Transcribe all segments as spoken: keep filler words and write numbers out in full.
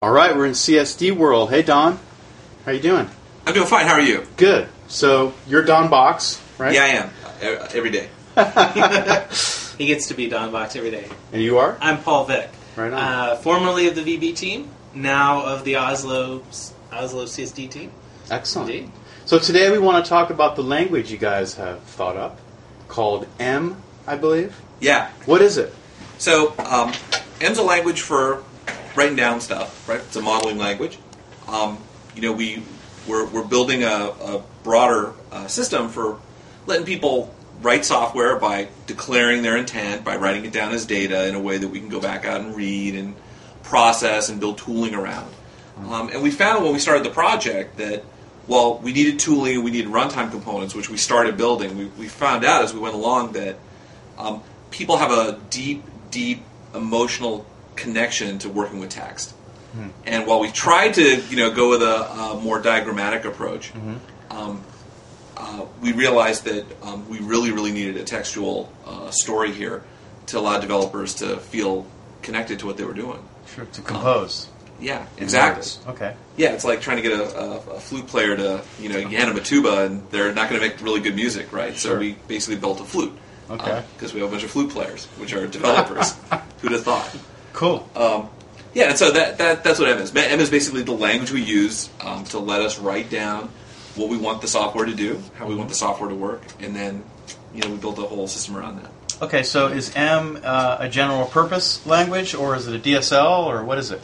All right, we're in C S D world. Hey, Don. How you doing? I'm doing fine. How are you? Good. So, you're Don Box, right? Yeah, I am. Uh, Every day. He gets to be Don Box every day. And you are? I'm Paul Vick. Right on. Uh, formerly of the V B team, now of the Oslo Oslo C S D team. Excellent. Indeed. So today we want to talk about the language you guys have thought up, called M, I believe. Yeah. What is it? So, um, M's a language for writing down stuff, right? It's a modeling language. Um, you know, we, we're, we're building a, a broader uh, system for letting people write software by declaring their intent, by writing it down as data in a way that we can go back out and read and process and build tooling around. Um, and we found when we started the project that, well, we needed tooling and we needed runtime components, which we started building. We, we found out as we went along that um, people have a deep, deep emotional connection to working with text. Mm-hmm. And while we tried to, you know, go with a, a more diagrammatic approach, mm-hmm. um, uh, we realized that um, we really, really needed a textual uh, story here to allow developers to feel connected to what they were doing. Sure, to compose. Um, yeah, exactly. Okay. Yeah, it's like trying to get a, a, a flute player to, you know, hand them a tuba, and they're not going to make really good music, right? Sure. So we basically built a flute. Okay. Because um, we have a bunch of flute players, which are developers. Who'd have thought? Cool. Um, yeah, and so that, that that's what M is. M is basically the language we use um, to let us write down what we want the software to do, how we want the software to work, and then, you know, we built a whole system around that. Okay, so is M uh, a general purpose language, or is it a D S L, or what is it?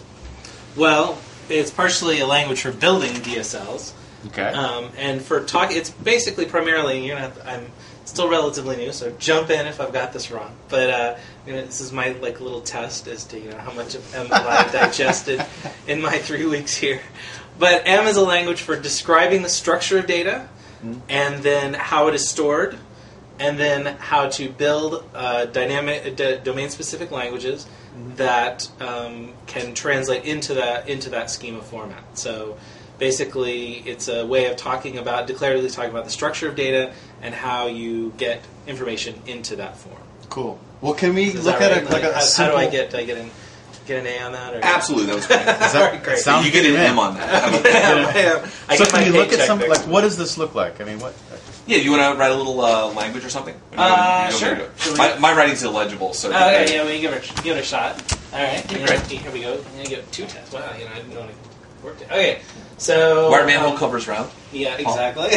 Well, it's partially a language for building D S Ls. Okay. Um, and for talk, it's basically primarily, you know, I'm still relatively new, so jump in if I've got this wrong. But uh, you know, this is my like little test as to, you know, how much of M have I digested in my three weeks here. But M is a language for describing the structure of data, mm-hmm. and then how it is stored, and then how to build uh, dynamic, d- domain-specific languages mm-hmm. that um, can translate into that into that schema format. So basically, it's a way of talking about, declaratively talking about the structure of data and how you get information into that form. Cool. Well, can we Is look that at right? a, like like, a how, simple... how do I get? Do I get an get an A on that? Or? Absolutely, that was great. Is that Great. sounds you get an good, M man. on that. yeah, I So get my can you look at paycheck something, next like, week. what does this look like? I mean, what... Yeah, you want to write a little uh, language or something? Or you Uh, don't- you don't sure. need to do it? Should we- My, my writing's illegible, so... Oh, okay, yeah, we give it, give it a shot. All right, Yeah, you know, great. here we go. I'm gonna give two tests. Wow, you know, I didn't know it worked. Okay, so Wire manhole um, covers round. Yeah, exactly.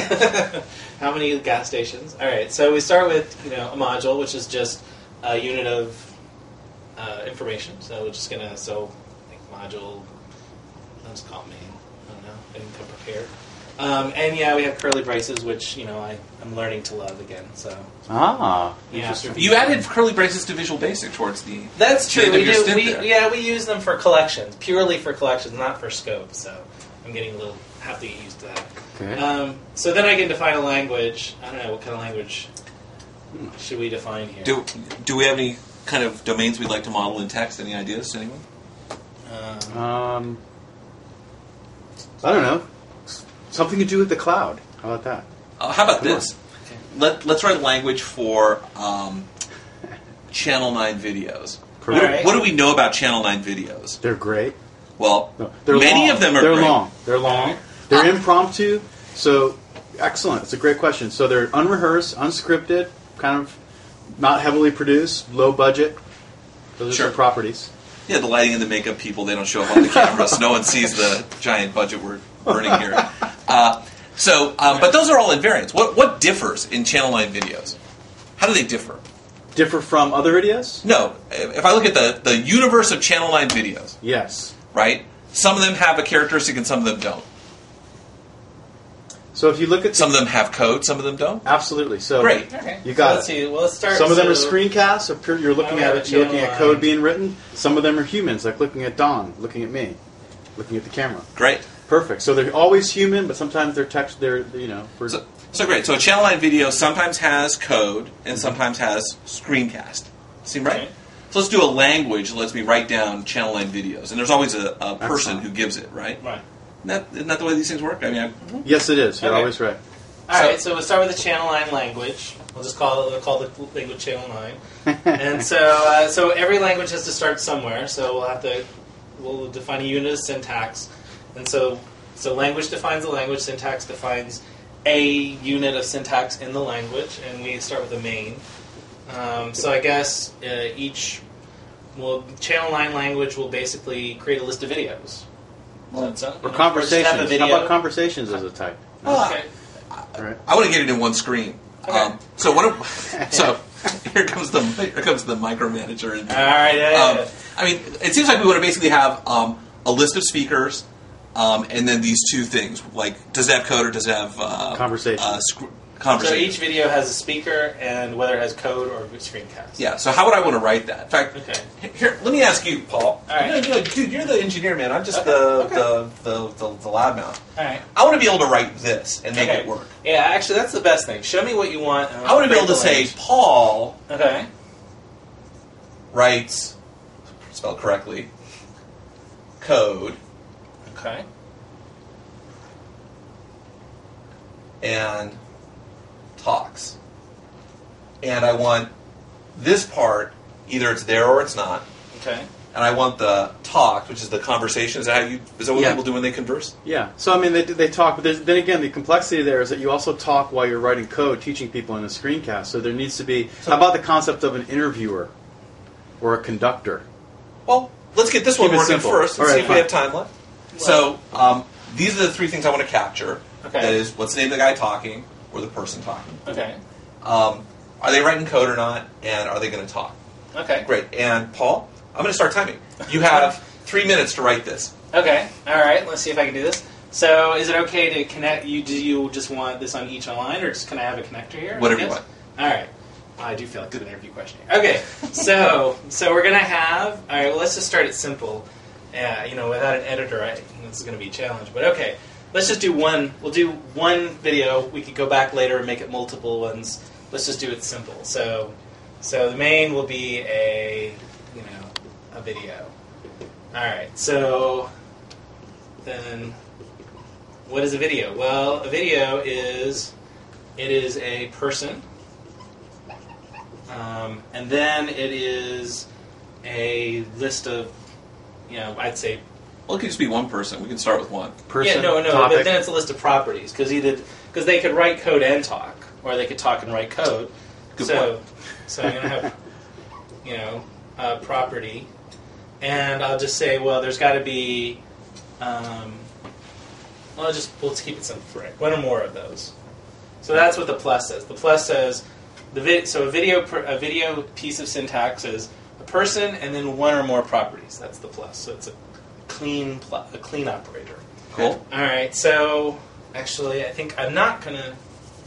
How many gas stations? All right, so we start with, you know, a module, which is just a unit of uh, information. So we're just gonna so like module. I'll just call it main. I don't know. I didn't come prepared. Um, and yeah, we have curly braces, which, you know, I, I'm learning to love again. So Ah, yeah. interesting. You added curly braces to Visual Basic towards the... That's true. the end of We your do. stint We, there. yeah, we use them for collections, purely for collections, not for scope. So I'm getting a little have to get used to that. Okay. Um, so then I can define a language. I don't know what kind of language should we define here. Do, do we have any kind of domains we'd like to model in text? Any ideas, anyone? Um, Um, I don't know. Something to do with the cloud. How about that? Uh, how about Come this? Let, let's write a language for um, Channel nine videos. What, do- Alright. what do we know about Channel nine videos? They're great. Well, No, they're many long. of them are They're great. long. They're long. They're impromptu. So, excellent. It's a great question. So they're unrehearsed, unscripted, kind of not heavily produced, low budget. Those are Sure. some properties. Yeah, the lighting and the makeup people, they don't show up on the camera, so no one sees the giant budget we're burning here. Uh, so, um, but those are all invariants. What what differs in Channel nine videos? How do they differ? Differ from other videos? No, if I look at the, the universe of Channel nine videos, Yes. right? Some of them have a characteristic and some of them don't. So if you look at the, Some of them have code, some of them don't. absolutely. So Great. okay. You got so let's it. see. Well, let's start. Some of them so, are screencasts. So pure- you're looking Okay, at the it. You're looking channel at code line. being written. Some of them are humans, like looking at Don, looking at me, looking at the camera. Great. Perfect. So they're always human, but sometimes they're text. They're you know. For, So, so great. So a Channel nine video sometimes has code and sometimes has screencast. Seem right? Okay. So let's do a language that lets me write down Channel nine videos. And there's always a, a person Excellent. who gives it, right? Right. Isn't that, isn't that the way these things work? I mean, I, yes, it is. You're Okay. always right. All So- right. So we'll start with the channel nine language. We'll just call it. We'll call the language channel nine. And so, uh, so every language has to start somewhere. So we'll have to we'll define a unit of syntax, and so so language defines the language, syntax defines a unit of syntax in the language, and we start with a main. Um, so I guess uh, each well channel nine language will basically create a list of videos. Well, so, or know, conversations. or just have a video. How about conversations as a type? Oh, Okay. All right. I want to get it in one screen. Okay. Um, so one of, so here comes the here comes the micromanager. In All right. Yeah, yeah, um, yeah. I mean, it seems like we want to basically have um, a list of speakers, um, and then these two things. Like, does it have code or does it have uh, Conversation. Uh, sc- So conversation. each video has a speaker, and whether it has code or screencast. Yeah. So how would I want to write that? In fact, Okay. here, let me ask you, Paul. All right. You know, dude, you're the engineer, man. I'm just Okay, the, okay. The, the, the the lab mount. All right. I want to be able to write this and make Okay. it work. Yeah, actually, that's the best thing. Show me what you want. and I want to be break able to the say, language. Paul Okay. writes, spelled correctly, code, Okay. and talks. And I want this part, either it's there or it's not. Okay. And I want the talk, which is the conversation. Is that how you? Is that what Yeah. people do when they converse? Yeah. So I mean, they they talk, but there's, then again, the complexity there is that you also talk while you're writing code, teaching people in a screencast. So there needs to be. How about the concept of an interviewer or a conductor? Well, let's get this Keep one it working simple. first. All Let's right, see if we fine. have time left. So um, these are the three things I want to capture. Okay. That is, what's the name of the guy talking or the person talking? Okay. Um, are they writing code or not? And are they going to talk? Okay. Great. And Paul, I'm going to start timing. You have three minutes to write this. Okay. All right. Let's see if I can do this. So, is it okay to connect? You do you just want this on each line, or just can I have a connector here? Whatever you Yes? want. All right. I do feel like it's an interview question here. Okay. So, so we're gonna have. All right. Well, let's just start it simple. Yeah. You know, without an editor, I, this is gonna be a challenge. But okay. Let's just do one. We'll do one video. We could go back later and make it multiple ones. Let's just do it simple. So, so the main will be a, you know, a video. All right. So then, what is a video? Well, a video is it is a person, um, and then it is a list of, you know, I'd say. Well, it could just be one person. We can start with one. Person, Yeah, no, no, topic. but then it's a list of properties because either because they could write code and talk, or they could talk and write code. Good so, so I'm gonna have, you know, a property, and I'll just say, well, there's got to be, um, well, I'll just well, let's keep it simple for it. One or more of those. So that's what the plus says. The plus says the vid- so a video per- a video piece of syntax is a person and then one or more properties. That's the plus. So it's a clean pl- a clean operator. Cool. All right. So actually, I think I'm not gonna.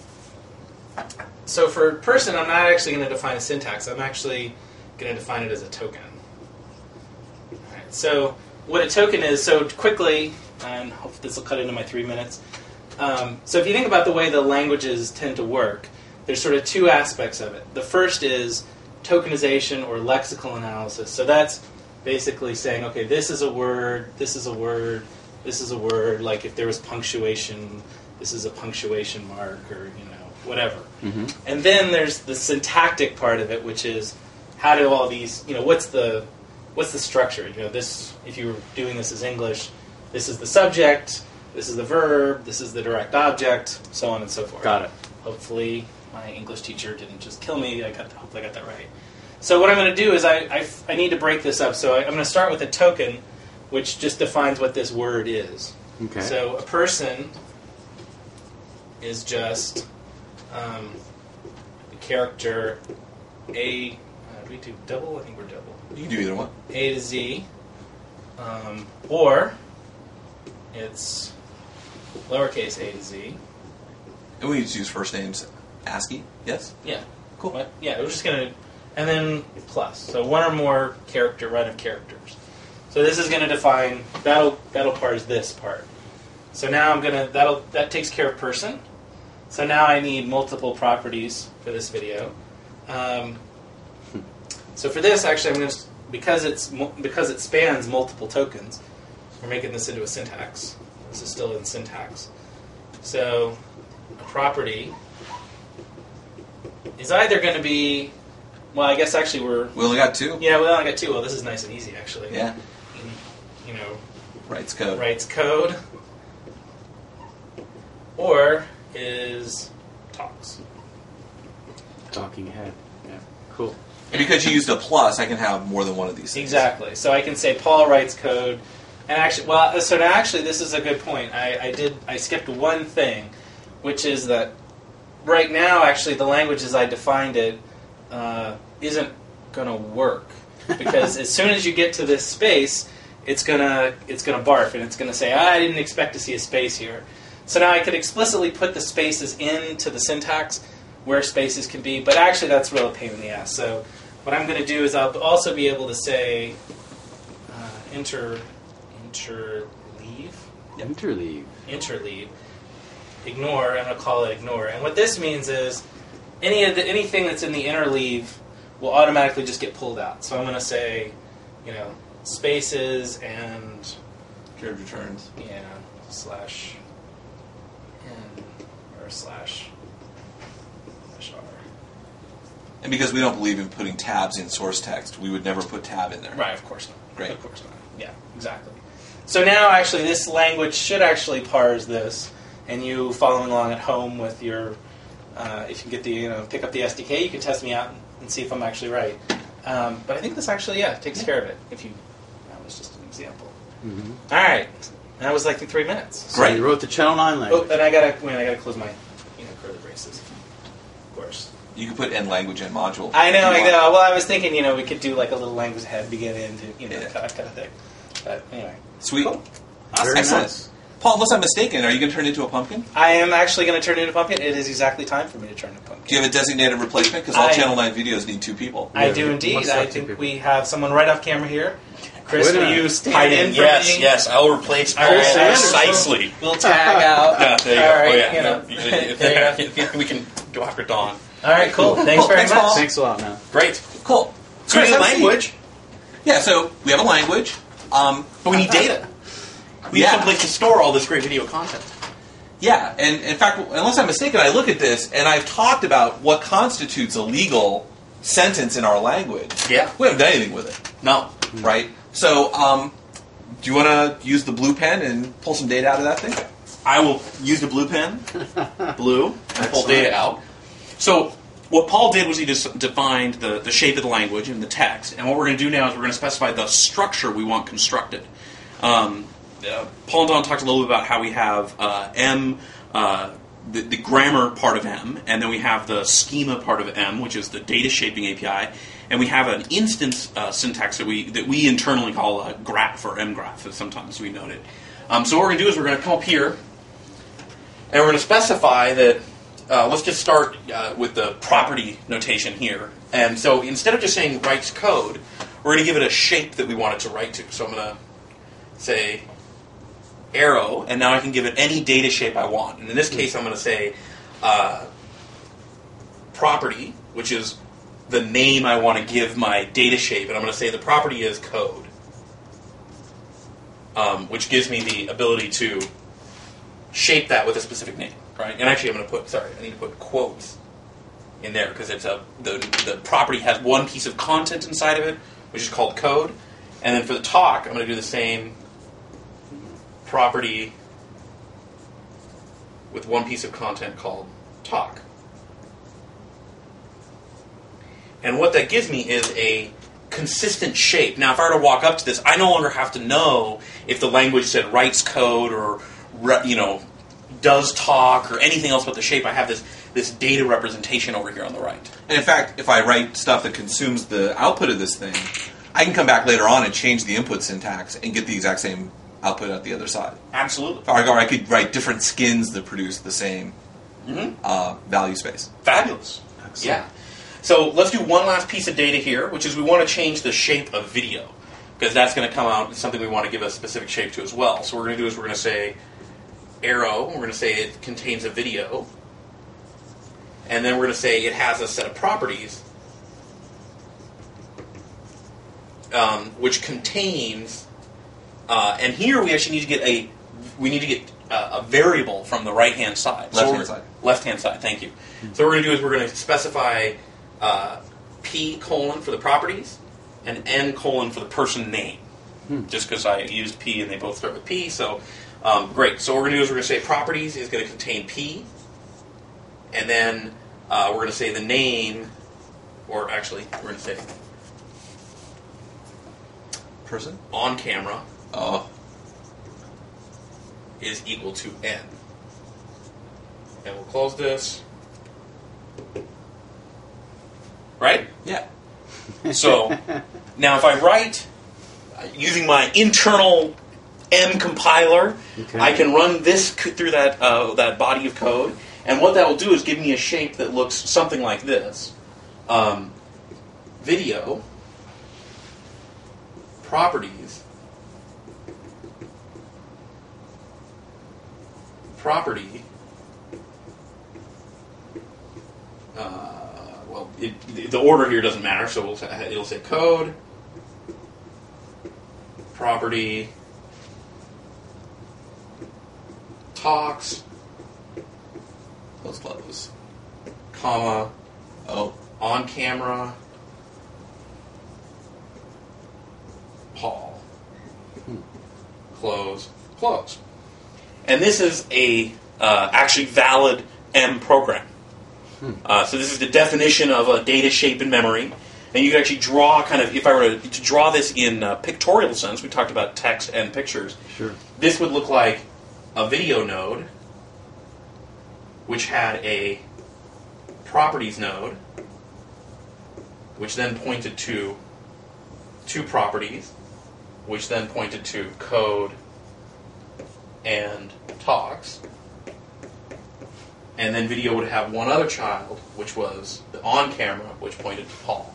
So for person, I'm not actually going to define a syntax. I'm actually going to define it as a token. All right. So what a token is. So quickly, and hopefully this will cut into my three minutes. Um, so if you think about the way the languages tend to work, there's sort of two aspects of it. The first is tokenization or lexical analysis. So that's basically saying, okay, this is a word, this is a word, this is a word. Like if there was punctuation, this is a punctuation mark, or you know, whatever. Mm-hmm. And then there's the syntactic part of it, which is how do all these, you know, what's the what's the structure? You know, this if you were doing this as English, this is the subject, this is the verb, this is the direct object, so on and so forth. Got it. Hopefully, my English teacher didn't just kill me. I got, hopefully, I got that right. So what I'm going to do is I, I, I need to break this up. So I, I'm going to start with a token, which just defines what this word is. Okay. So a person is just um, a character A. Uh, do we do double? I think we're double. You can do either one. A to Z, um, or it's lowercase a to Z. And we need to use first names ASCII. Yes. Yeah. Cool. What? Yeah, we're just gonna, and then plus. So one or more character run of characters. So this is gonna define that'll that'll parse this part. So now I'm gonna that'll that takes care of person. So now I need multiple properties for this video. Um, so for this, actually, I'm going to because it's mu- because it spans multiple tokens. We're making this into a syntax. This is still in syntax. So a property is either going to be well, I guess actually we're We only got two. yeah, we only got two. Well, this is nice and easy actually. Yeah. you know, Writes code. writes code, or is talks. Talking head. Yeah. Cool. And because you used a plus, I can have more than one of these things. Exactly. So I can say Paul writes code, and actually, well, so now actually, this is a good point. I, I did I skipped one thing, which is that right now, actually, the language as I defined it uh, isn't going to work because as soon as you get to this space, it's gonna it's gonna barf and it's gonna say, ah, I didn't expect to see a space here. So now I could explicitly put the spaces into the syntax where spaces can be, but actually that's real a pain in the ass. So what I'm going to do is I'll also be able to say uh, inter interleave Interleave. interleave ignore. I'm going to call it ignore. And what this means is any of the anything that's in the interleave will automatically just get pulled out. So I'm going to say, you know, spaces and Period returns. yeah slash n or slash slash r. And because we don't believe in putting tabs in source text, we would never put tab in there. Right, of course not. Great. Of course not. Yeah, exactly. So now, actually, this language should actually parse this, and you following along at home with your, uh, if you get the, you know, pick up the S D K, you can test me out and see if I'm actually right. Um, but I think this actually, yeah, takes care of it. If you, that was just an example. Mm-hmm. All right, that was like in three minutes. So you wrote the Channel nine language. Oh, and I gotta, wait, I gotta close my, you know, curly braces. Of course. You can put end language and module. I know, if I you want. know. Well, I was thinking, you know, we could do like a little language head begin into, you know, Yeah. that kind of thing. But anyway. Sweet. Cool. Very Excellent. nice. Paul, unless I'm mistaken, are you going to turn into a pumpkin? I am actually going to turn into a pumpkin. It is exactly time for me to turn into a pumpkin. Do you have a designated replacement? Because all I- Channel nine videos need two people. I Yeah, do we indeed. must I have two think people. we have someone right off camera here. Chris, Wait a will minute. you stand Hiding. in for Yes, me? yes, I'll replace Paul All right, precisely. We'll tag out. Yeah, there you All go. right, oh, yeah. you know. No, There you go. we can go after Dawn. All right, cool. Thanks Cool. very Thanks, much. Paul. Thanks a lot, man. Great. Cool. So we Chris, need a let's see. language, Yeah, so we have a language. Um, but we need data. We Yeah. need someplace to store all this great video content. Yeah, and in fact, unless I'm mistaken, I look at this and I've talked about what constitutes a legal sentence in our language. Yeah. We haven't done anything with it, No. right? So, um, do you want to use the blue pen and pull some data out of that thing? I will use the blue pen, blue, and pull Excellent. data out. So what Paul did was he just defined the, the shape of the language and the text. And what we're going to do now is we're going to specify the structure we want constructed. Um, uh, Paul and Don talked a little bit about how we have uh, M, uh, the, the grammar part of M, and then we have the schema part of M, which is the data shaping A P I, and we have an instance uh, syntax that we that we internally call a graph or M graph, as sometimes we note it. Um, so what we're going to do is we're going to come up here, and we're going to specify that. Uh, let's just start uh, with the property notation here. And so instead of just saying writes code, we're going to give it a shape that we want it to write to. So I'm going to say arrow, and now I can give it any data shape I want. And in this case, I'm going to say uh, property, which is the name I want to give my data shape. And I'm going to say the property is code, um, which gives me the ability to shape that with a specific name. Right? And actually, I'm going to put, sorry, I need to put quotes in there because it's a the, the property has one piece of content inside of it, which is called code. And then for the talk, I'm going to do the same property with one piece of content called talk. And what that gives me is a consistent shape. Now, if I were to walk up to this, I no longer have to know if the language said writes code or, you know, does talk or anything else but the shape. I have this this data representation over here on the right. And in fact, if I write stuff that consumes the output of this thing, I can come back later on and change the input syntax and get the exact same output at the other side. Absolutely. Or I could write different skins that produce the same Mm-hmm. uh, value space. Fabulous. Excellent. Yeah. So let's do one last piece of data here, which is we want to change the shape of video because that's going to come out as something we want to give a specific shape to as well. So what we're going to do is we're going to say arrow, we're going to say it contains a video, and then we're going to say it has a set of properties um, which contains, uh, and here we actually need to get a, we need to get a, a variable from the right hand side. Left-hand we're- side. Left hand side, thank you. So what we're going to do is we're going to specify uh, p colon for the properties and n colon for the person name. Hmm. Just because I used P and they both start with P, so um, great. So what we're going to do is we're going to say properties is going to contain P, and then uh, we're going to say the name, or actually, we're going to say Person? on camera Oh. is equal to N. And we'll close this. Right? Yeah. So, now if I write uh, using my internal M compiler, Okay. I can run this c- through that uh, that body of code, and what that will do is give me a shape that looks something like this. Um, video, properties, property, uh, well, it, the order here doesn't matter, so we'll say, it'll say code, property, talks, Close, close. comma, Oh. on camera, Paul, close, close. And this is a uh, actually valid M program. Uh, so this is the definition of a data shape in memory. And you can actually draw kind of, if I were to, to draw this in a pictorial sense, we talked about text and pictures. Sure. This would look like a video node, which had a properties node, which then pointed to two properties, which then pointed to code and talks. And then video would have one other child, which was the on camera, which pointed to Paul.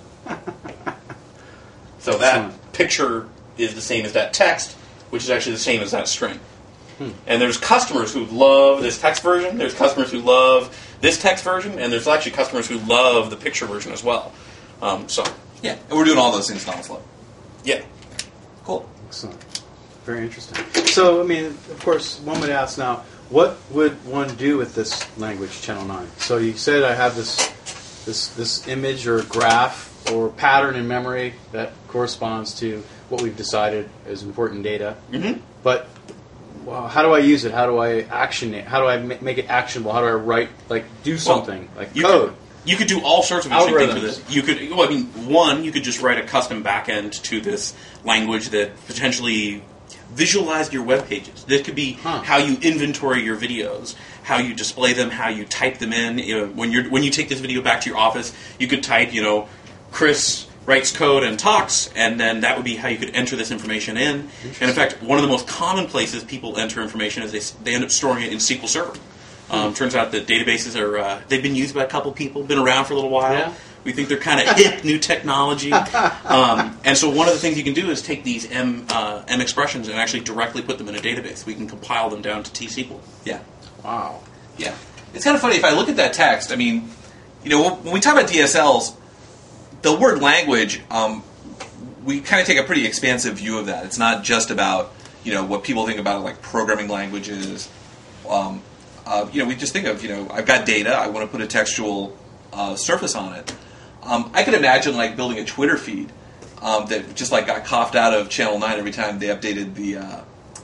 So that Excellent. picture is the same as that text, which is actually the same as that string. And there's customers who love this text version, there's customers who love this text version, and there's actually customers who love the picture version as well. Um, so, Yeah. And we're doing all those things in Oslo. yeah. Cool. Excellent. Very interesting. So, I mean, of course, one would ask now, what would one do with this language, Channel nine? So you said I have this this this image or graph or pattern in memory that corresponds to what we've decided is important data. Mm-hmm. But well, how do I use it? How do I action it? How do I ma- make it actionable? How do I write, like, do something, like You code? Could, you could do all sorts of interesting things Algorithms. with this. You could, well, I mean, one, you could just write a custom backend to this language that potentially visualized your web pages. This could be Huh. how you inventory your videos, how you display them, how you type them in. You know, when you're when you take this video back to your office, you could type, you know, Chris writes code and talks, and then that would be how you could enter this information in. And in fact, one of the most common places people enter information is they s- they end up storing it in S Q L Server. Um, turns out that databases are uh, they've been used by a couple people, been around for a little while. Yeah. We think they're kind of hip, new technology. Um, and so one of the things you can do is take these M uh, M expressions and actually directly put them in a database. We can compile them down to T S Q L. Yeah. Wow. Yeah. It's kind of funny if I look at that text. I mean, you know, when we talk about D S Ls, the word language, um, we kind of take a pretty expansive view of that. It's not just about, you know, what people think about like programming languages. Um, uh, you know, we just think of, you know, I've got data. I want to put a textual uh, surface on it. Um, I could imagine like building a Twitter feed um, that just like got coughed out of Channel nine every time they updated the uh,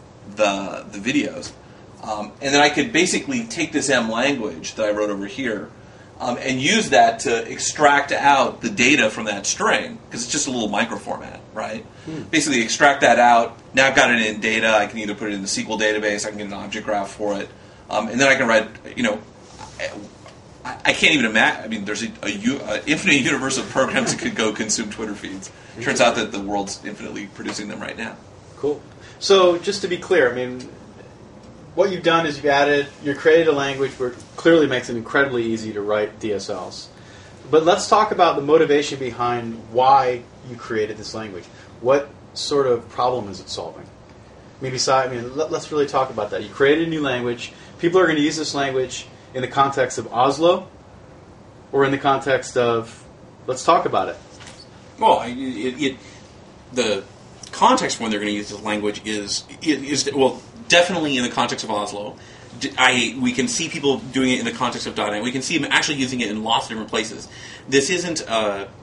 the the videos. Um, and then I could basically take this M language that I wrote over here um, and use that to extract out the data from that string, because it's just a little micro format, right? Hmm. Basically extract that out. Now I've got it in data. I can either put it in the S Q L database, I can get an object graph for it, um, and then I can write, you know, I, I can't even imagine. I mean, there's a, a, u- a infinite universe of programs that could go consume Twitter feeds. Turns out that the world's infinitely producing them right now. Cool. So, just to be clear, I mean, what you've done is you've added, you created a language where it clearly makes it incredibly easy to write D S Ls. But let's talk about the motivation behind why you created this language. What sort of problem is it solving? I mean, besides, I mean, let, let's really talk about that. You created a new language. People are going to use this language in the context of Oslo, or in the context of, let's talk about it. Well, it, it, it, the context when they're going to use this language is, is well, definitely in the context of Oslo. I, we can see people doing it in the context of .dot net. We can see them actually using it in lots of different places. This isn't uh,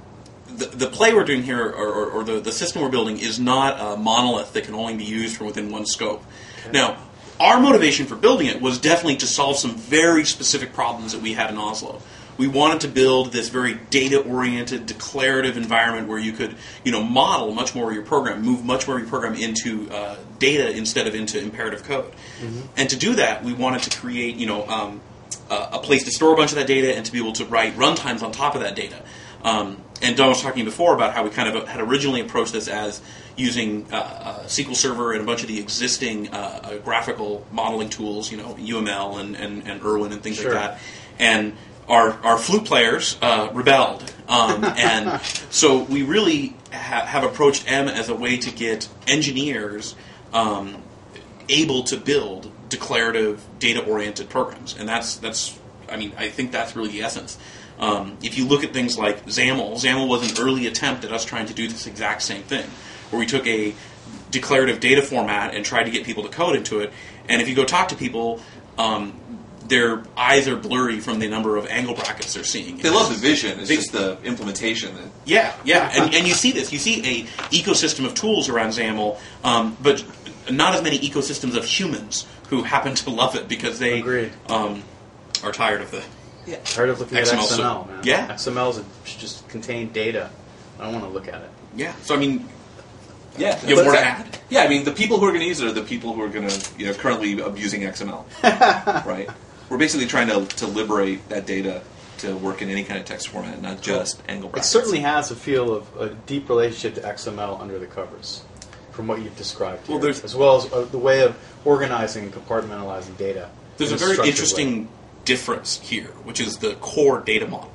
the, the play we're doing here, or, or, or the, the system we're building, is not a monolith that can only be used from within one scope. Okay. Now, our motivation for building it was definitely to solve some very specific problems that we had in Oslo. We wanted to build this very data-oriented, declarative environment where you could, you know, model much more of your program, move much more of your program into uh, data instead of into imperative code. Mm-hmm. And to do that, we wanted to create, you know, um, uh, a place to store a bunch of that data and to be able to write runtimes on top of that data. Um, and Don was talking before about how we kind of had originally approached this as using uh, uh, S Q L Server and a bunch of the existing uh, uh, graphical modeling tools, you know, U M L and, and, and Irwin and things sure. like that. And Our, our flute players uh, rebelled, um, and so we really ha- have approached M as a way to get engineers um, able to build declarative, data-oriented programs, and that's that's. I mean, I think that's really the essence. Um, if you look at things like XAML, XAML was an early attempt at us trying to do this exact same thing, where we took a declarative data format and tried to get people to code into it, and if you go talk to people. Um, Their eyes are blurry from the number of angle brackets they're seeing. They love the vision. It's they, just the implementation. That yeah, yeah, and, and you see this. You see a ecosystem of tools around XAML, um, but not as many ecosystems of humans who happen to love it because they um, are tired of the yeah. tired of looking X M L, at X M L. Man. Yeah, X M L should just contain data. I don't want to look at it. Yeah, so I mean. Yeah, you have more to add? Yeah, I mean, the people who are going to use it are the people who are going to, you know, currently abusing X M L, right? We're basically trying to, to liberate that data to work in any kind of text format, not just angle brackets. It certainly has a feel of a deep relationship to X M L under the covers, from what you've described here, well, as well as uh, the way of organizing and compartmentalizing data. There's a, a very interesting way. difference here, which is the core data model.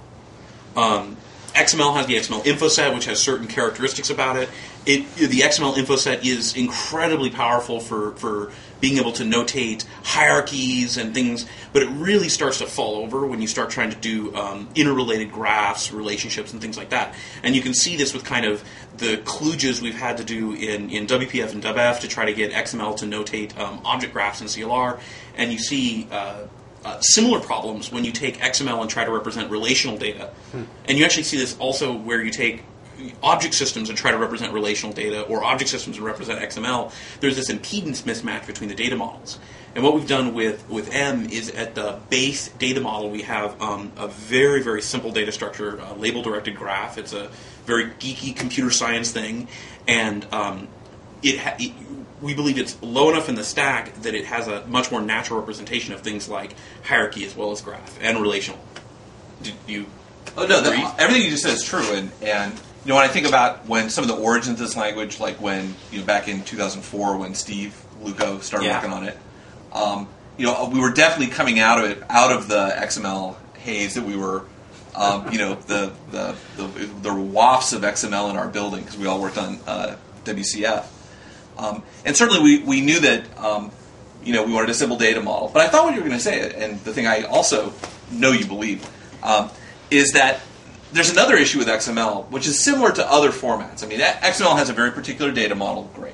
Um, X M L has the X M L info set, which has certain characteristics about it. It, the X M L info set is incredibly powerful for, for being able to notate hierarchies and things, but it really starts to fall over when you start trying to do um, interrelated graphs, relationships, and things like that. And you can see this with kind of the kludges we've had to do in, in W P F and W F to try to get X M L to notate um, object graphs in C L R, and you see uh, uh, similar problems when you take X M L and try to represent relational data. Hmm. And you actually see this also where you take object systems and try to represent relational data, or object systems and represent X M L. There's this impedance mismatch between the data models. And what we've done with, with M is at the base data model, we have um, a very, very simple data structure, a label-directed graph. It's a very geeky computer science thing, and um, it, ha- it we believe it's low enough in the stack that it has a much more natural representation of things like hierarchy as well as graph and relational. Did you Oh, no, the, everything you just said is true, and, and you know, when I think about when some of the origins of this language, like when, you know, back in two thousand four when Steve Luco started yeah. working on it, um, you know, we were definitely coming out of it, out of the X M L haze that we were, um, you know, the, the, the, the wafts of X M L in our building, because we all worked on uh, W C F. Um, and certainly we, we knew that, um, you know, we wanted a simple data model. But I thought what you were going to say, and the thing I also know you believe, um, is that there's another issue with X M L, which is similar to other formats. I mean, X M L has a very particular data model, great.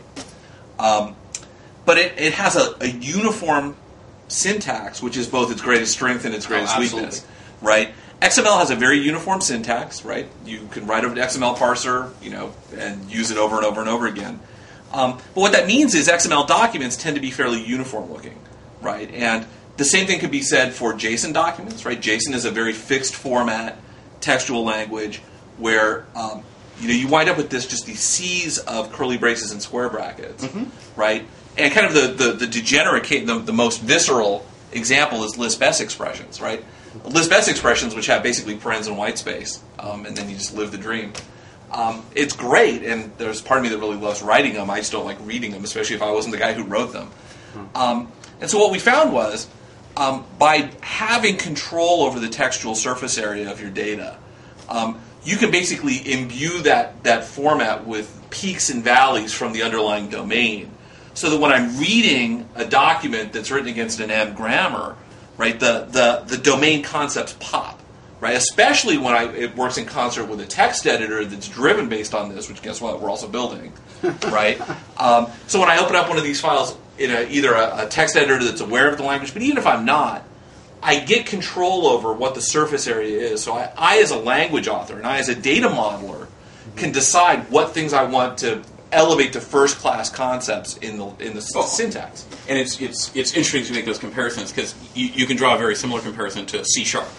Um, but it, it has a, a uniform syntax, which is both its greatest strength and its greatest oh, weakness, right? X M L has a very uniform syntax, right? You can write over the X M L parser, you know, and use it over and over and over again. Um, but what that means is X M L documents tend to be fairly uniform looking, right? And the same thing could be said for JSON documents, right? JSON is a very fixed format, textual language where um, you know you wind up with this just these seas of curly braces and square brackets, mm-hmm. right? And kind of the the, the degenerate, the, the most visceral example is Lisp-S expressions, right? Lisp-S expressions, which have basically parens and white space, um, and then you just live the dream. Um, it's great, and there's part of me that really loves writing them. I just don't like reading them, especially if I wasn't the guy who wrote them. Mm-hmm. Um, and so what we found was, Um, by having control over the textual surface area of your data, um, you can basically imbue that, that format with peaks and valleys from the underlying domain, so that when I'm reading a document that's written against an M grammar, right, the, the, the domain concepts pop, right? Especially when I, it works in concert with a text editor that's driven based on this, which guess what, we're also building, right? Um, so when I open up one of these files in a, either a, a text editor that's aware of the language, but even if I'm not, I get control over what the surface area is. So I, I as a language author and I as a data modeler can decide what things I want to elevate to first-class concepts in the in the Oh. syntax. And it's it's it's interesting to make those comparisons because you, you can draw a very similar comparison to C sharp,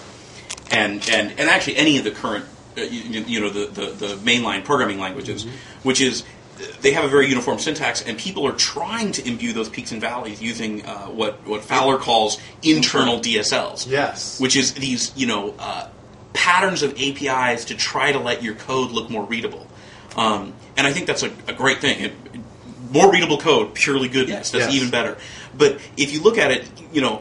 and and and actually any of the current uh, you, you know the, the the mainline programming languages, mm-hmm. which is they have a very uniform syntax, and people are trying to imbue those peaks and valleys using uh, what what Fowler calls internal D S Ls. Yes, which is these you know uh, patterns of A P Is to try to let your code look more readable. Um, and I think that's a, a great thing. It, more readable code, purely goodness. That's yes. even better. But if you look at it, you know,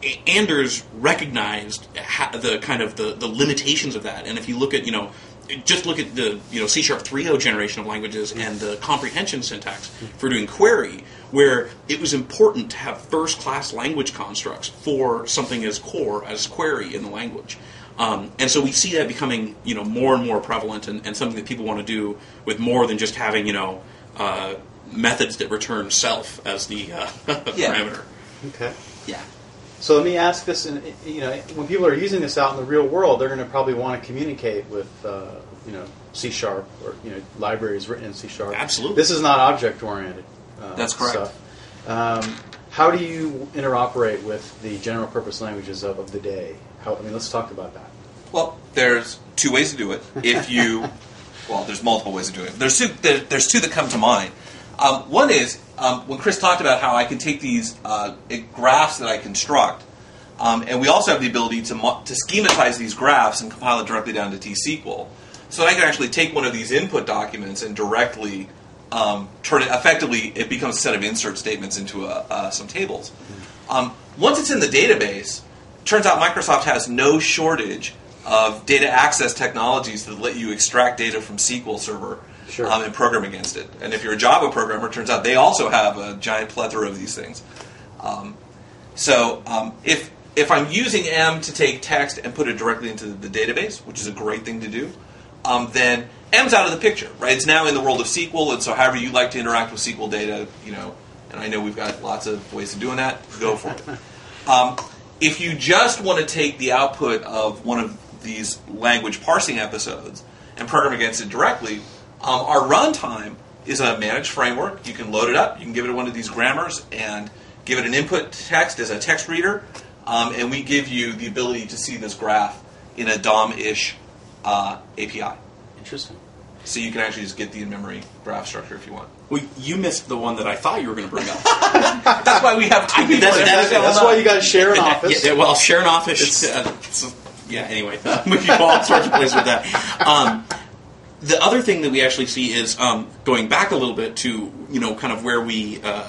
Anders recognized ha- the kind of the, the limitations of that. And if you look at, you know, just look at the you know C sharp three point oh generation of languages and the comprehension syntax for doing query, where it was important to have first-class language constructs for something as core as query in the language. Um, and so we see that becoming, you know, more and more prevalent, and, and something that people want to do with more than just having, you know, uh, methods that return self as the uh, Yeah. parameter. Okay. Yeah. So let me ask this: in, you know, when people are using this out in the real world, they're going to probably want to communicate with, uh, you know, C sharp or you know libraries written in C sharp. Absolutely. This is not object oriented. Uh, That's correct. Stuff. Um, how do you interoperate with the general purpose languages of, of the day? How, I mean, let's talk about that. Well, there's two ways to do it. If you, well, there's multiple ways to do it. There's two. There, there's two that come to mind. Um, one is um, when Chris talked about how I can take these uh, graphs that I construct, um, and we also have the ability to mo- to schematize these graphs and compile it directly down to T S Q L. So I can actually take one of these input documents and directly um, turn it. Effectively, it becomes a set of insert statements into a, uh, some tables. Um, once it's in the database, turns out Microsoft has no shortage of data access technologies that let you extract data from S Q L Server Sure. um, and program against it. And if you're a Java programmer, it turns out they also have a giant plethora of these things. Um, so um, if if I'm using M to take text and put it directly into the database, which is a great thing to do, um, then M's out of the picture, right? It's now in the world of S Q L, and so however you like to interact with S Q L data, you know, and I know we've got lots of ways of doing that, go for it. Um, if you just want to take the output of one of these language parsing episodes and program against it directly, um, our runtime is a managed framework. You can load it up, you can give it one of these grammars, and give it an input text as a text reader, um, and we give you the ability to see this graph in a D O M-ish uh, A P I. Interesting. So you can actually just get the in-memory graph structure if you want. Well, you missed the one that I thought you were going to bring up. That's why we have two I- people. that's- that that's- have That's that why on. you got to share an office. Yeah, well, share an office. Uh, so, yeah. Anyway, we can go all sorts of places with that. Um, the other thing that we actually see is um, going back a little bit to you know kind of where we uh,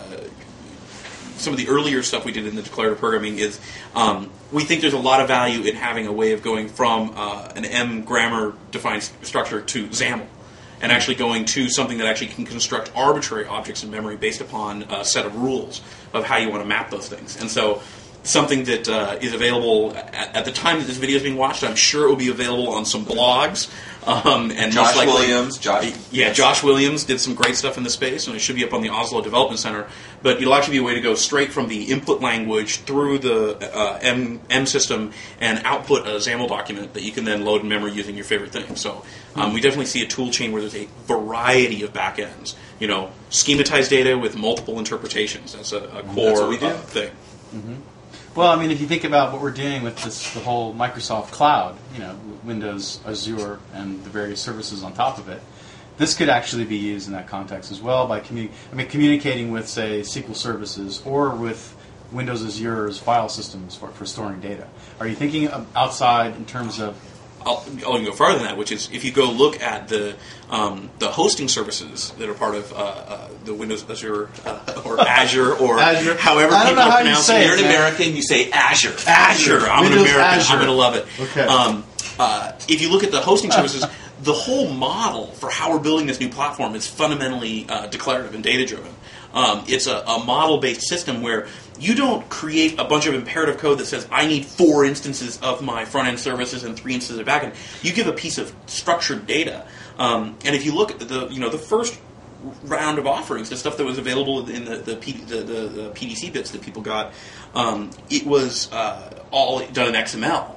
some of the earlier stuff we did in the declarative programming is um, we think there's a lot of value in having a way of going from uh, an M grammar defined structure to XAML. And actually going to something that actually can construct arbitrary objects in memory based upon a set of rules of how you want to map those things. And so something that uh, is available at, at the time that this video is being watched, I'm sure it will be available on some blogs. Um, and Josh most likely, Williams, Josh, yeah, Josh Williams did some great stuff in the space, and it should be up on the Oslo Development Center. But it'll actually be a way to go straight from the input language through the uh, M, M system and output a XAML document that you can then load in memory using your favorite thing. So um, we definitely see a tool chain where there's a variety of backends. You know, schematized data with multiple interpretations. That's a, a core That's what we do. uh, thing. Mm-hmm. Well, I mean, if you think about what we're doing with this, the whole Microsoft Cloud, you know, Windows, Azure, and the various services on top of it, this could actually be used in that context as well by commu- I mean, communicating with, say, S Q L services or with Windows Azure's file systems for, for storing data. Are you thinking of outside in terms of... I'll, I'll even go farther than that, which is if you go look at the um, the hosting services that are part of uh, uh, the Windows Azure uh, or Azure or Azure. however I don't people know are how you pronouncing say it. it, You're an man. American, you say Azure. Azure. I'm an Windows American. Azure. I'm going to love it. Okay. Um, uh, if you look at the hosting services, the whole model for how we're building this new platform is fundamentally uh, declarative and data-driven. Um, it's a, a model-based system where you don't create a bunch of imperative code that says, I need four instances of my front-end services and three instances of back-end. You give a piece of structured data. Um, and if you look at the, you know, the first round of offerings, the stuff that was available in the the, P, the, the, the P D C bits that people got, um, it was uh, all done in X M L.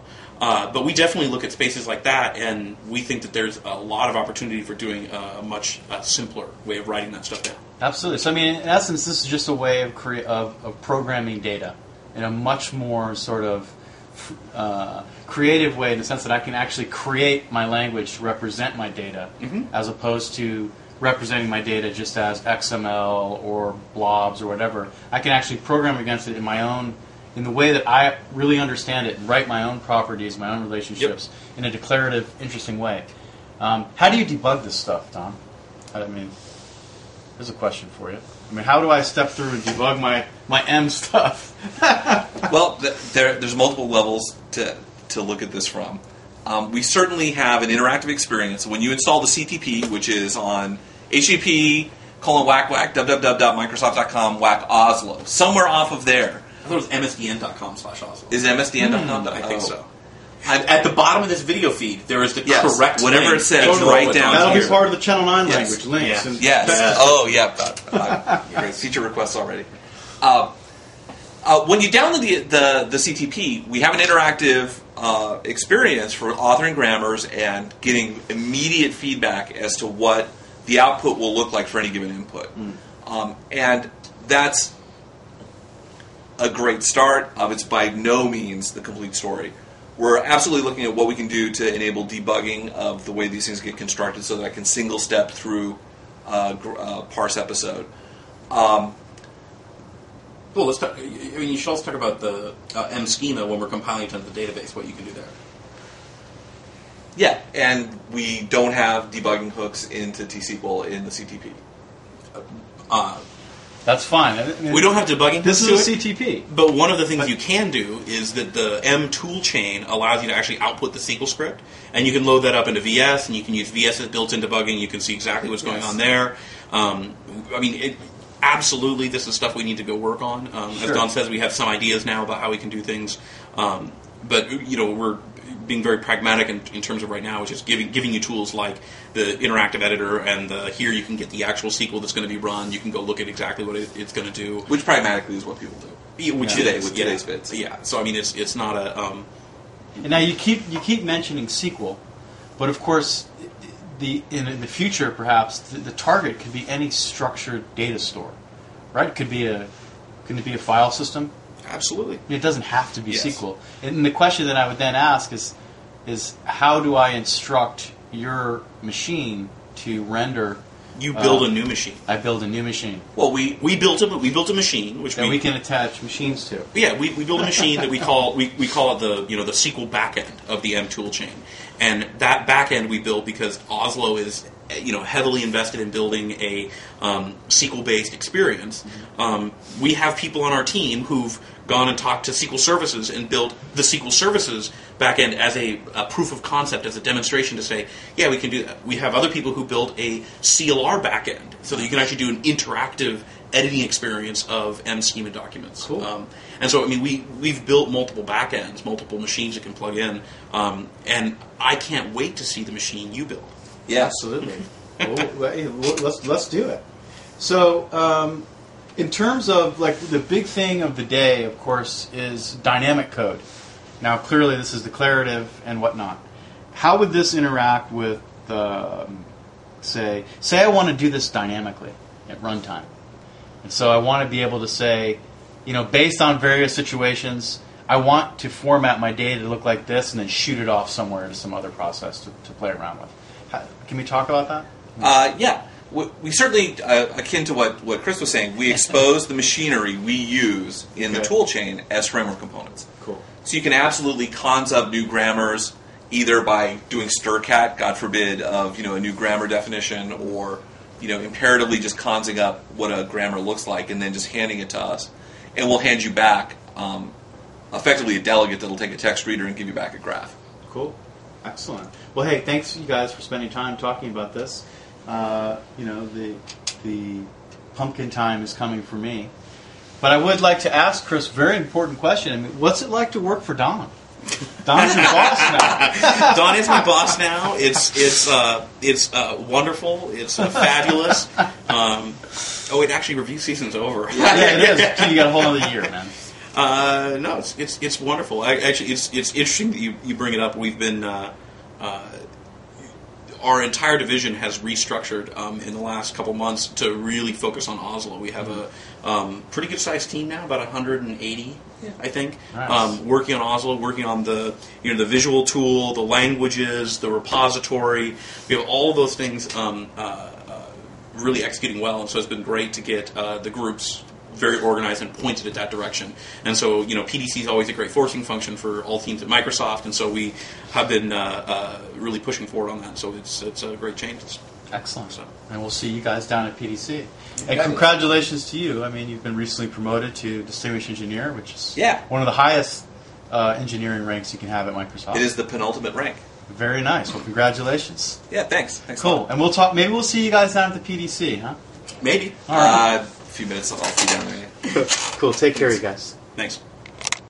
Uh, but we definitely look at spaces like that, and we think that there's a lot of opportunity for doing a much uh, simpler way of writing that stuff down. Absolutely. So, I mean, in essence, this is just a way of, crea- of, of programming data in a much more sort of uh, creative way, in the sense that I can actually create my language to represent my data, Mm-hmm. as opposed to representing my data just as X M L or blobs or whatever. I can actually program against it in my own, in the way that I really understand it, and write my own properties, my own relationships, yep. in a declarative, interesting way. Um, how do you debug this stuff, Don? I mean, here's a question for you. I mean, how do I step through and debug my, my M stuff? Well, th- there, there's multiple levels to to look at this from. Um, we certainly have an interactive experience. When you install the C T P, which is on H T T P colon whack whack www dot microsoft dot com whack Oslo, somewhere off of there. I thought it was M S D N dot com slash Oslo. Is it M S D N dot com? Mm, I think oh. so. At, at the bottom of this video feed, there is the yes, correct whatever link. it says Totally. right down That'll here. be part of the Channel nine Yes. language links. Yeah. And Yes. best. Oh, yeah. Uh, uh, great feature requests already. Uh, uh, when you download the, the the C T P, we have an interactive uh, experience for authoring grammars and getting immediate feedback as to what the output will look like for any given input. Mm. Um, and that's a great start. Um, it's by no means the complete story. We're absolutely looking at what we can do to enable debugging of the way these things get constructed so that I can single step through uh, gr- uh, parse episode. Um, Well, let's talk. I mean, you should also talk about the uh, M schema when we're compiling to the database. What you can do there. yeah, and we don't have debugging hooks into T S Q L in the C T P. Uh, That's fine. I mean, we don't have debugging. This is to a it, C T P. But one of the things you can do is that the M toolchain allows you to actually output the S Q L script, and you can load that up into V S, and you can use VS's built-in debugging. You can see exactly what's going Yes. on there. Um, I mean, it, absolutely, this is stuff we need to go work on. Um, Sure. As Don says, we have some ideas now about how we can do things, um, but you know, we're being very pragmatic in, in terms of right now, which is giving giving you tools like the interactive editor and the here you can get the actual S Q L that's going to be run. You can go look at exactly what it, it's going to do. Which pragmatically is what people do. Yeah, which Yeah. Today, is, with yeah. today's bits. Yeah. So I mean, it's it's not a. Um, And now you keep you keep mentioning S Q L, but of course, the in the future perhaps the, the target could be any structured data store, right? It could be a could it be a file system? absolutely. It doesn't have to be Yes. S Q L. And the question that I would then ask is, is how do I instruct your machine to render? You build uh, a new machine. I build a new machine Well, we We built a we built a machine which that we, we can attach machines to. yeah we, we build a machine that we call we, we call it the you know the S Q L backend of the M toolchain, and that backend we built because Oslo is you know heavily invested in building a um, S Q L based experience. Um, we have people on our team who've gone and talked to S Q L services and built the S Q L services backend as a, a proof of concept, as a demonstration to say, yeah, we can do that. We have other people who built a C L R backend so that you can actually do an interactive editing experience of M schema documents. Cool. Um, and so, I mean, we, we've built multiple backends, multiple machines that can plug in, um, and I can't wait to see the machine you build. yeah. Absolutely. well, hey, well, let's let's do it. So, um, in terms of like the big thing of the day, of course, is dynamic code. Now, clearly, this is declarative and whatnot. How would this interact with, um, say, say I want to do this dynamically at runtime, and so I want to be able to say, you know, based on various situations, I want to format my data to look like this, and then shoot it off somewhere to some other process to, to play around with. How, can we talk about that? Uh, yeah. We, we certainly, uh, akin to what, what Chris was saying, we expose the machinery we use in the Okay. tool chain as framework components. Cool. So you can absolutely cons up new grammars either by doing stircat, God forbid, of you know a new grammar definition, or you know imperatively just consing up what a grammar looks like and then just handing it to us, and we'll hand you back um, effectively a delegate that'll take a text reader and give you back a graph. Cool. Excellent. Well, hey, thanks you guys for spending time talking about this. Uh, you know, the the pumpkin time is coming for me. But I would like to ask Chris a very important question. I mean, what's it like to work for Don? Don's your boss now. Don is my boss now. It's it's uh, it's uh, wonderful. It's uh, fabulous. Um, oh, wait, actually, review season's over. Yeah, it is. Gee, you got a whole other year, man. Uh, no, it's it's it's wonderful. I, actually, it's it's interesting that you, you bring it up. We've been uh, uh, our entire division has restructured um, in the last couple months to really focus on Oslo. We have a um, pretty good sized team now, about one hundred eighty, I think, Nice. um, working on Oslo, working on the you know the visual tool, the languages, the repository. We have all of those things um, uh, uh, really executing well, and so it's been great to get uh, the groups very organized and pointed at that direction. And so, you know, P D C is always a great forcing function for all teams at Microsoft, and so we have been uh, uh, really pushing forward on that. So it's it's a great change. Excellent. So. And we'll see you guys down at P D C. And congratulations to you. I mean, you've been recently promoted to Distinguished Engineer, which is Yeah. one of the highest uh, engineering ranks you can have at Microsoft. It is the penultimate rank. Very nice. Well, congratulations. Yeah, thanks. thanks a Cool. lot. And we'll talk. Maybe we'll see you guys down at the P D C, huh? Maybe. All right. Uh, a few minutes, I'll see you down there. Cool. Take care, you guys. Thanks.